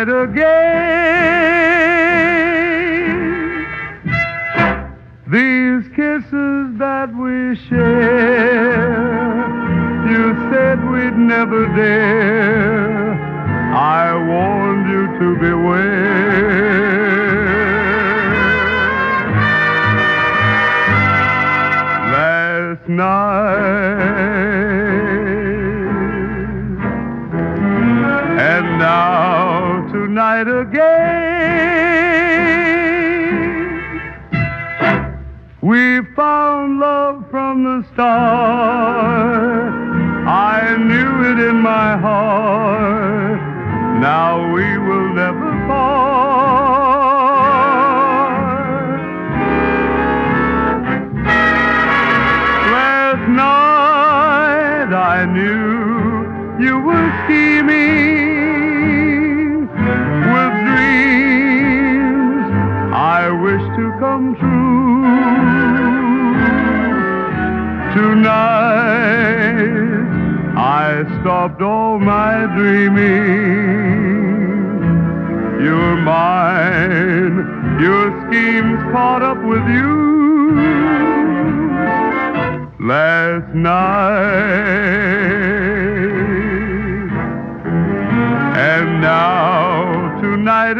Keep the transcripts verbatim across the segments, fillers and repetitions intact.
tonight again. These kisses that we share, you said we'd never dare. I warned you to beware. Last night, and now tonight again. We found love from the start. I knew it in my heart. Now we will never part. Last night I knew you were scheming with dreams I wish to come true. Tonight I stopped all my dreaming. You're mine, your schemes caught up with you. Last night, and now tonight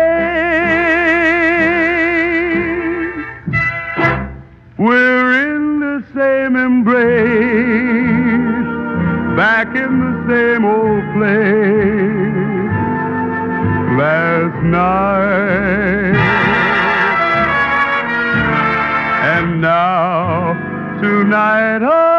again. We're in the same embrace, back in the same old place. Last night, and now tonight.